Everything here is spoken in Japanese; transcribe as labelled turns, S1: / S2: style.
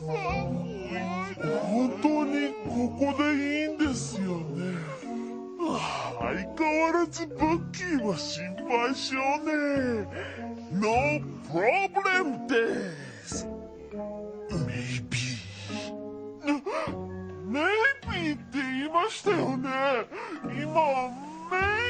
S1: 本当にここでいいんですよね。相変わらずブッキーは心配性ね。No problem です。Maybe。メイビーって言いましたよね。今、メイ